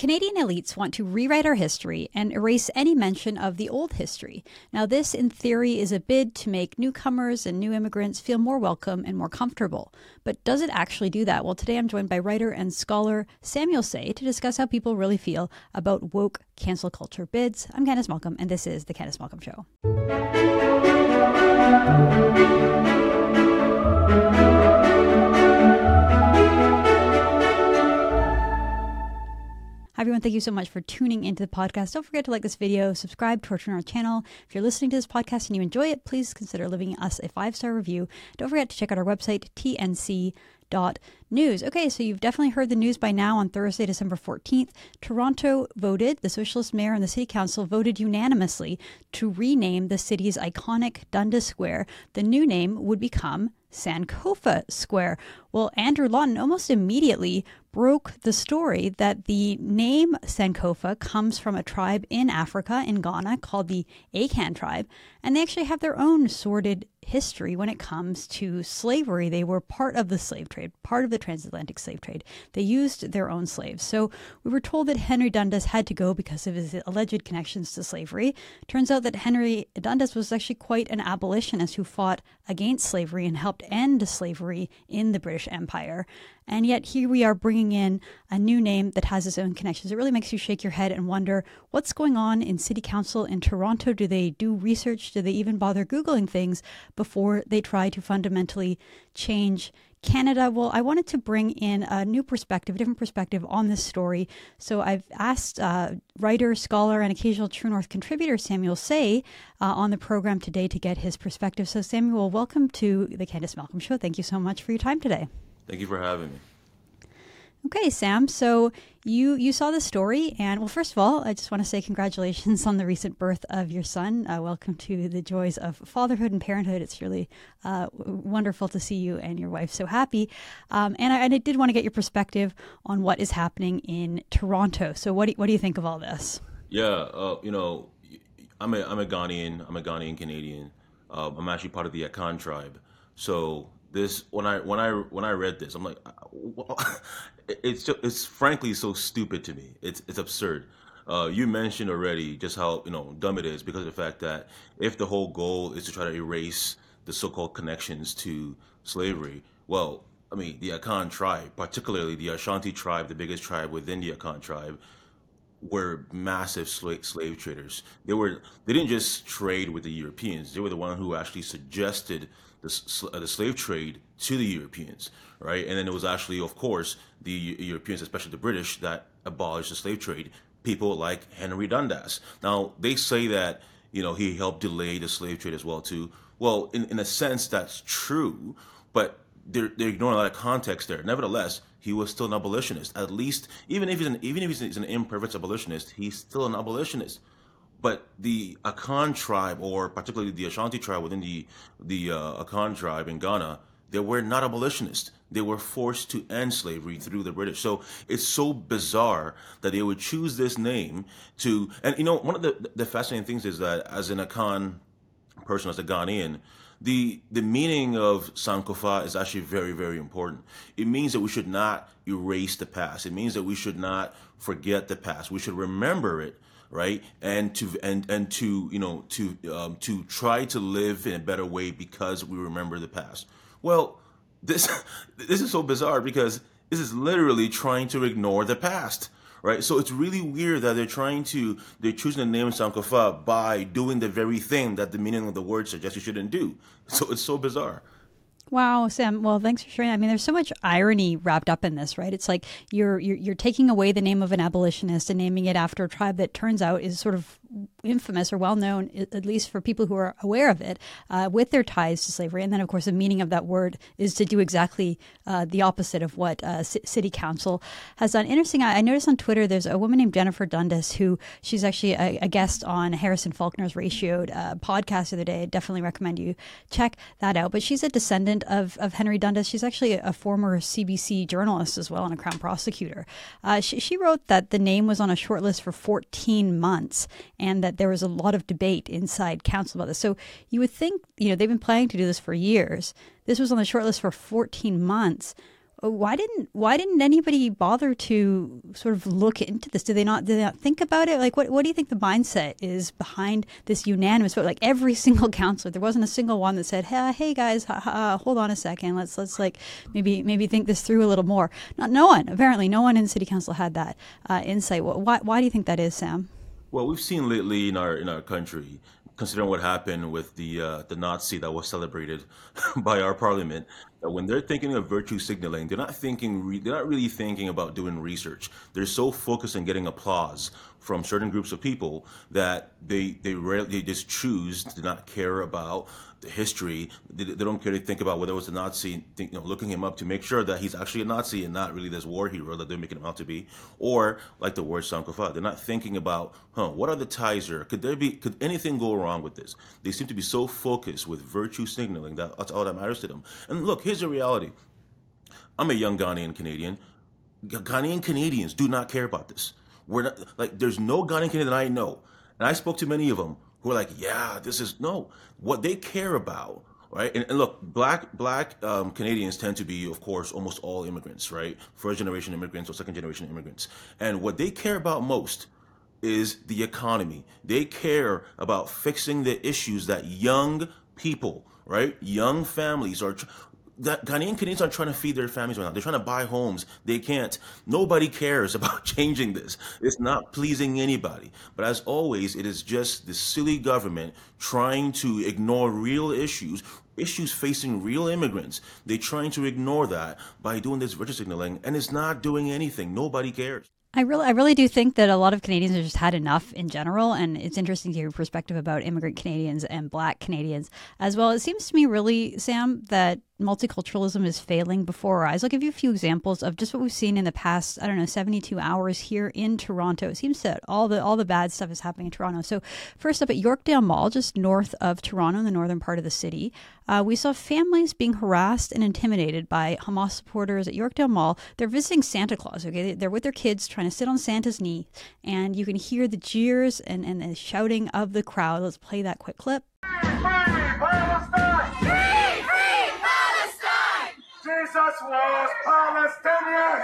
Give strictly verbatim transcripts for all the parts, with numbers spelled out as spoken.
Canadian elites want to rewrite our history and erase any mention of the old history. Now, this, in theory, is a bid to make newcomers and new immigrants feel more welcome and more comfortable. But does it actually do that? Well, today I'm joined by writer and scholar Samuel Sey to discuss how people really feel about woke cancel culture bids. I'm Candice Malcolm, and this is The Candice Malcolm Show. Hi everyone, thank you so much for tuning into the podcast. Don't forget to like this video, subscribe to our channel. If you're listening to this podcast and you enjoy it, please consider leaving us a five-star review. Don't forget to check out our website, T N C dot news. Okay, so you've definitely heard the news by now. On Thursday, December fourteenth, Toronto voted, the Socialist mayor and the city council voted unanimously to rename the city's iconic Dundas Square. The new name would become Sankofa Square. Well, Andrew Lawton almost immediately broke the story that the name Sankofa comes from a tribe in Africa, in Ghana, called the Akan tribe, and they actually have their own sordid history when it comes to slavery. They were part of the slave trade, part of the transatlantic slave trade. They used their own slaves. So we were told that Henry Dundas had to go because of his alleged connections to slavery. Turns out that Henry Dundas was actually quite an abolitionist who fought against slavery and helped end slavery in the British Empire. And yet here we are bringing in a new name that has its own connections. It really makes you shake your head and wonder what's going on in City Council in Toronto. Do they do research? Do they even bother Googling things before they try to fundamentally change Canada? Well, I wanted to bring in a new perspective, a different perspective on this story. So I've asked uh, writer, scholar, and occasional True North contributor Samuel Sey uh, on the program today to get his perspective. So Samuel, welcome to the Candice Malcolm Show. Thank you so much for your time today. Thank you for having me. Okay, Sam, so you, you saw the story, and well, first of all, I just want to say congratulations on the recent birth of your son. Uh, welcome to the joys of fatherhood and parenthood. It's really uh, wonderful to see you and your wife so happy. Um, and, I, and I did want to get your perspective on what is happening in Toronto. So what do, what do you think of all this? Yeah, uh, you know, I'm a, I'm a Ghanaian, I'm a Ghanaian Canadian. Uh, I'm actually part of the Akan tribe. So this, when I when I when I read this, I'm like, well, it's just, it's frankly so stupid to me. It's it's absurd. Uh, you mentioned already just how you know dumb it is because of the fact that if the whole goal is to try to erase the so-called connections to slavery, well, I mean the Akan tribe, particularly the Ashanti tribe, the biggest tribe within the Akan tribe, were massive slave, slave traders. They were they didn't just trade with the Europeans. They were the one who actually suggested the, the slave trade to the Europeans, right? And then it was actually, of course, the Europeans, especially the British, that abolished the slave trade. People like Henry Dundas. Now, they say that, you know, he helped delay the slave trade as well, too. Well, in, in a sense, that's true, but they're, they're ignoring a lot of context there. Nevertheless, he was still an abolitionist. At least, even if he's an, even if he's an, he's an imperfect abolitionist, he's still an abolitionist. But the Akan tribe, or particularly the Ashanti tribe within the the uh, Akan tribe in Ghana, they were not abolitionists. They were forced to end slavery through the British. So it's so bizarre that they would choose this name to. And you know, one of the the fascinating things is that as an Akan person, as a Ghanaian, the the meaning of Sankofa is actually very, very important. It means that we should not erase the past. It means that we should not forget the past. We should remember it. Right, and to and and to you know to um, to try to live in a better way because we remember the past. Well, this this is so bizarre because this is literally trying to ignore the past, right? So it's really weird that they're trying to they're choosing the name Sankofa by doing the very thing that the meaning of the word suggests you shouldn't do. So it's so bizarre. Wow, Sam. Well, thanks for sharing. I mean, there's so much irony wrapped up in this, right? It's like you're, you're you're taking away the name of an abolitionist and naming it after a tribe that turns out is sort of infamous or well known, at least for people who are aware of it, uh, with their ties to slavery. And then, of course, the meaning of that word is to do exactly uh, the opposite of what uh, C- City Council has done. Interesting. I, I noticed on Twitter there's a woman named Jennifer Dundas who she's actually a, a guest on Harrison Faulkner's Ratioed uh, podcast the other day. I definitely recommend you check that out. But she's a descendant of, of Henry Dundas. She's actually a, a former C B C journalist as well and a Crown prosecutor. Uh, she, she wrote that the name was on a short list for fourteen months. And that there was a lot of debate inside council about this. So you would think, you know, they've been planning to do this for years. This was on the short list for fourteen months. why didn't why didn't anybody bother to sort of look into this? Do they not did they not think about it? Like, what what do you think the mindset is behind this unanimous vote? Like every single counselor, there wasn't a single one that said, "Hey, hey guys, ha, ha, hold on a second, let's let's like maybe maybe think this through a little more." Not no one apparently, no one in city council had that uh, insight. Why why do you think that is, Sam? Well, we've seen lately in our in our country, considering what happened with the uh, the Nazi that was celebrated by our parliament, that when they're thinking of virtue signaling, they're not thinking re- they're not really thinking about doing research. They're so focused on getting applause from certain groups of people that they they rarely they just choose to not care about the history. They, they don't care to think about whether it was a Nazi, think, you know, looking him up to make sure that he's actually a Nazi and not really this war hero that they're making him out to be, or like the word Sankofa. They're not thinking about, huh, what are the ties here? Could there be, could anything go wrong with this? They seem to be so focused with virtue signaling that that's all that matters to them. And look, here's the reality. I'm a young Ghanaian Canadian. Ghanaian Canadians do not care about this. We're not, like, there's no Ghanaian Canadian that I know, and I spoke to many of them who are like, yeah, this is, no, what they care about, right? And, and look, black black um, Canadians tend to be, of course, almost all immigrants, right? First generation immigrants or second generation immigrants. And what they care about most is the economy. They care about fixing the issues that young people, right? Young families are, tr- that Ghanaian Canadians aren't trying to feed their families right now. They're trying to buy homes. They can't. Nobody cares about changing this. It's not pleasing anybody. But as always, it is just the silly government trying to ignore real issues, issues facing real immigrants. They're trying to ignore that by doing this virtue signaling, and it's not doing anything. Nobody cares. I really, I really do think that a lot of Canadians have just had enough in general, and it's interesting to hear your perspective about immigrant Canadians and Black Canadians as well. It seems to me, really, Sam, that multiculturalism is failing before our eyes. I'll give you a few examples of just what we've seen in the past, I don't know, seventy-two hours here in Toronto. It seems that all the all the bad stuff is happening in Toronto. So first up at Yorkdale Mall, just north of Toronto, in the northern part of the city, uh, we saw families being harassed and intimidated by Hamas supporters at Yorkdale Mall. They're visiting Santa Claus, okay? They're with their kids trying to sit on Santa's knee, and you can hear the jeers and, and the shouting of the crowd. Let's play that quick clip. Jesus was Palestinian!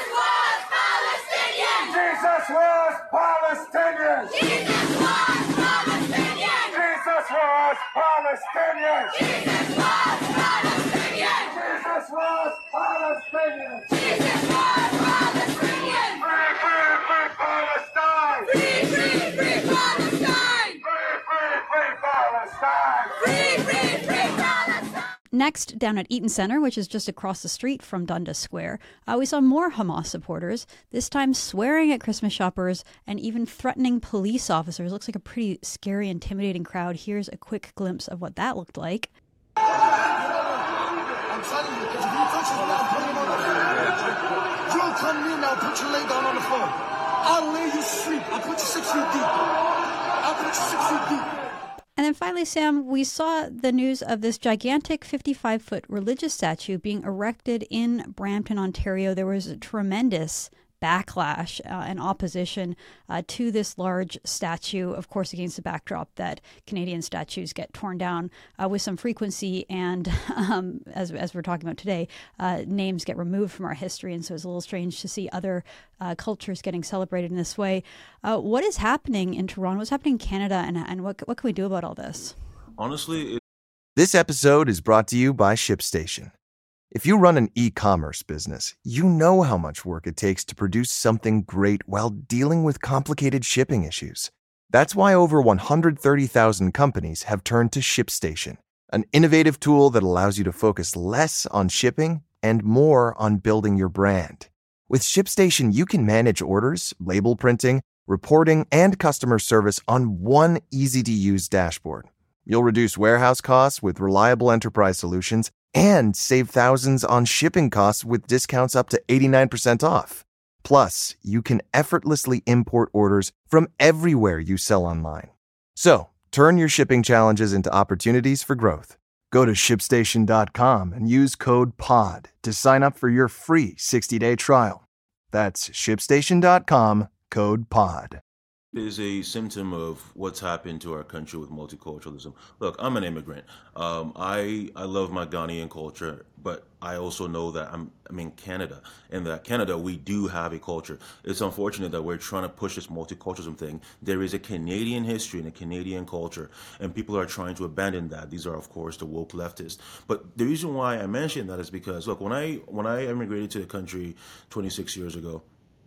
Jesus was Palestinian! Jesus was Palestinian! Jesus was Palestinian! Jesus was Palestinian! Jesus was Palestinian! Jesus was Palestinian! Free, free, free Palestine! Free, free, free Palestine! Free, free, free Palestine! Free, free, free Palestine! Next, down at Eaton Centre, which is just across the street from Dundas Square, uh, we saw more Hamas supporters, this time swearing at Christmas shoppers and even threatening police officers. Looks like a pretty scary, intimidating crowd. Here's a quick glimpse of what that looked like. I'm telling you, because if you touch it now, put him on the floor. You come near now, put your leg down on the floor. I'll lay you sleep. I'll put you six feet deep. I'll put you six feet deep. And then finally, Sam, we saw the news of this gigantic fifty-five foot religious statue being erected in Brampton, Ontario. There was a tremendous backlash uh, and opposition uh, to this large statue, of course, against the backdrop that Canadian statues get torn down uh, with some frequency. And um, as, as we're talking about today, uh, names get removed from our history. And so it's a little strange to see other uh, cultures getting celebrated in this way. Uh, what is happening in Toronto? What's happening in Canada? And, and what, what can we do about all this? Honestly, it- This episode is brought to you by ShipStation. If you run an e-commerce business, you know how much work it takes to produce something great while dealing with complicated shipping issues. That's why over one hundred thirty thousand companies have turned to ShipStation, an innovative tool that allows you to focus less on shipping and more on building your brand. With ShipStation, you can manage orders, label printing, reporting, and customer service on one easy-to-use dashboard. You'll reduce warehouse costs with reliable enterprise solutions and save thousands on shipping costs with discounts up to eighty-nine percent off. Plus, you can effortlessly import orders from everywhere you sell online. So, turn your shipping challenges into opportunities for growth. Go to ship station dot com and use code P O D to sign up for your free sixty day trial. That's ship station dot com, code P O D. Is a symptom of what's happened to our country with multiculturalism. Look, I'm an immigrant. Um, I I love my Ghanaian culture, but I also know that I'm I'm in Canada, and that Canada we do have a culture. It's unfortunate that we're trying to push this multiculturalism thing. There is a Canadian history and a Canadian culture, and people are trying to abandon that. These are, of course, the woke leftists. But the reason why I mention that is because look, when I when I immigrated to the country twenty-six years ago.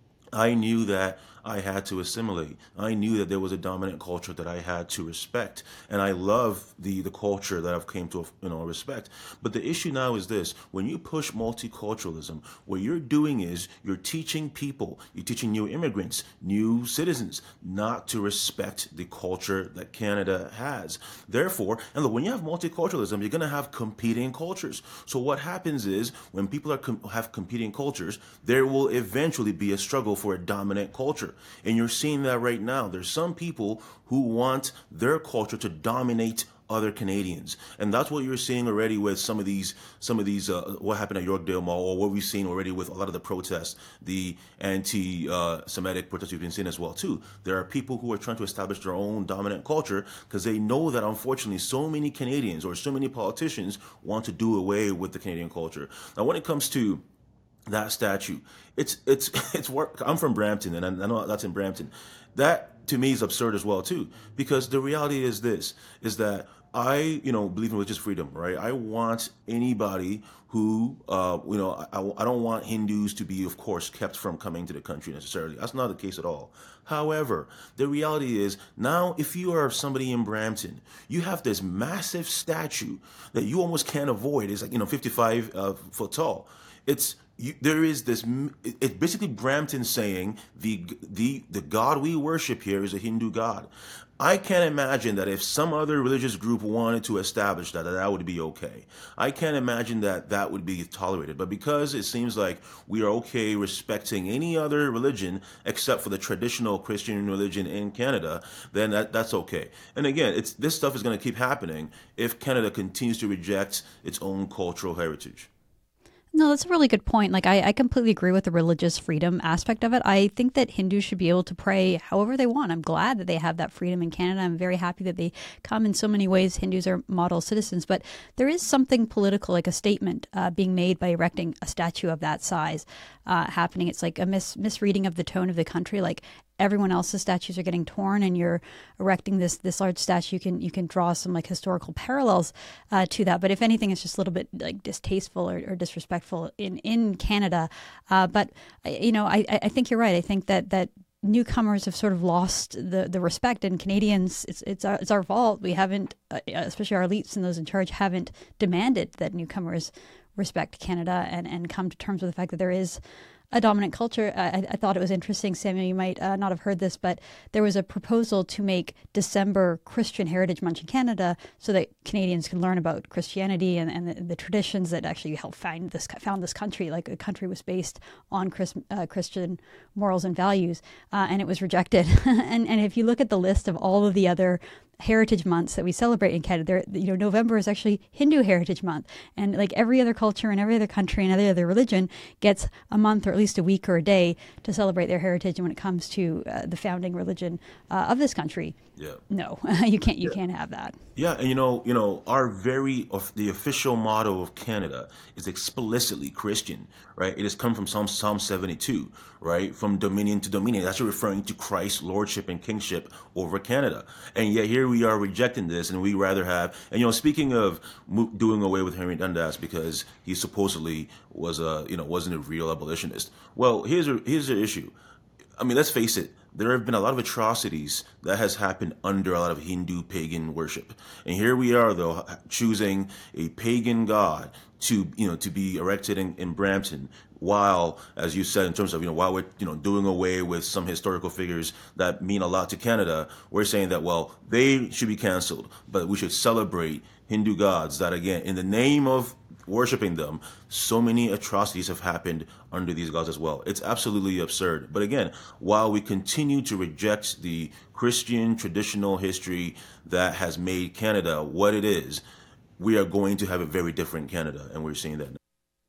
I knew that I had to assimilate. I knew that there was a dominant culture that I had to respect, and I love the the culture that I've came to you know respect. But the issue now is this: when you push multiculturalism, what you're doing is you're teaching people, you're teaching new immigrants, new citizens, not to respect the culture that Canada has. Therefore, and look, when you have multiculturalism, you're going to have competing cultures. So what happens is when people are com- have competing cultures, there will eventually be a struggle for a dominant culture. And you're seeing that right now. There's some people who want their culture to dominate other Canadians, and that's what you're seeing already with some of these, some of these, uh, what happened at Yorkdale Mall, or what we've seen already with a lot of the protests, the anti-Semitic uh, protests we've been seeing as well too. There are people who are trying to establish their own dominant culture because they know that unfortunately so many Canadians or so many politicians want to do away with the Canadian culture. Now, when it comes to that statue, it's it's it's work. I'm from Brampton, and I know that's in Brampton. That to me is absurd as well too, because the reality is this: is that I, you know, believe in religious freedom, right? I want anybody who, uh, you know, I, I don't want Hindus to be, of course, kept from coming to the country necessarily. That's not the case at all. However, the reality is now, if you are somebody in Brampton, you have this massive statue that you almost can't avoid. It's like, you know, fifty-five uh, foot tall. It's you, there is this. It's basically Brampton saying the the the God we worship here is a Hindu God. I can't imagine that if some other religious group wanted to establish that, that that would be okay. I can't imagine that that would be tolerated. But because it seems like we are okay respecting any other religion except for the traditional Christian religion in Canada, then that, that's okay. And again, it's this stuff is going to keep happening if Canada continues to reject its own cultural heritage. No, that's a really good point. Like, I, I completely agree with the religious freedom aspect of it. I think that Hindus should be able to pray however they want. I'm glad that they have that freedom in Canada. I'm very happy that they come in so many ways. Hindus are model citizens. But there is something political, like a statement uh, being made by erecting a statue of that size uh, happening. It's like a mis- misreading of the tone of the country. Like, everyone else's statues are getting torn, and you're erecting this this large statue. You can you can draw some like historical parallels uh, to that. But if anything, it's just a little bit like distasteful or, or disrespectful in in Canada. Uh, but you know, I I think you're right. I think that that newcomers have sort of lost the the respect, and Canadians, it's it's our it's our fault. We haven't, uh, especially our elites and those in charge, haven't demanded that newcomers respect Canada and and come to terms with the fact that there is a dominant culture. I, I thought it was interesting, Samuel, you might uh, not have heard this, but there was a proposal to make December Christian Heritage Month in Canada so that Canadians can learn about Christianity and, and the, the traditions that actually helped find this found this country. Like, a country was based on Chris, uh, Christian morals and values, uh, and it was rejected. and, and if you look at the list of all of the other heritage months that we celebrate in Canada, there, you know, November is actually Hindu Heritage Month, and like every other culture and every other country and every other religion gets a month or at least a week or a day to celebrate their heritage. And when it comes to uh, the founding religion uh, of this country, Yeah. no, you can't you Yeah. can't have that. Yeah, and you know, you know, our very of the official motto of Canada is explicitly Christian, right? It has come from Psalm Psalm seventy-two, right? From dominion to dominion. That's referring to Christ's lordship and kingship over Canada. And yet here we are rejecting this, and we rather have. And you know, speaking of mo- doing away with Henry Dundas because he supposedly was a, you know, wasn't a real abolitionist. Well, here's a here's the issue. I mean, let's face it. There have been a lot of atrocities that has happened under a lot of Hindu pagan worship. And here we are, though, choosing a pagan god to, you know, to be erected in, in Brampton, while, as you said, in terms of, you know, while we're, you know, doing away with some historical figures that mean a lot to Canada, we're saying that, well, they should be canceled, but we should celebrate Hindu gods that, again, in the name of worshiping them, so many atrocities have happened under these gods as well. It's absolutely absurd. But again, while we continue to reject the Christian traditional history that has made Canada what it is, we are going to have a very different Canada, and we're seeing that now.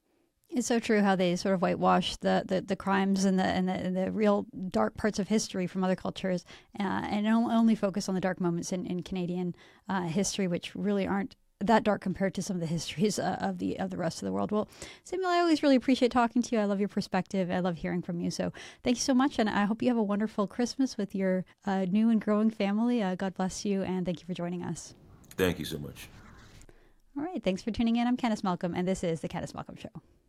It's so true how they sort of whitewash the, the, the crimes and the, and the and the real dark parts of history from other cultures, uh, and only focus on the dark moments in, in Canadian uh, history, which really aren't that dark compared to some of the histories uh, of the of the rest of the world. Well, Samuel, I always really appreciate talking to you. I love your perspective. I love hearing from you. So thank you so much, and I hope you have a wonderful Christmas with your uh, new and growing family. Uh, God bless you, and thank you for joining us. Thank you so much. All right, thanks for tuning in. I'm Candice Malcolm, and this is The Candice Malcolm Show.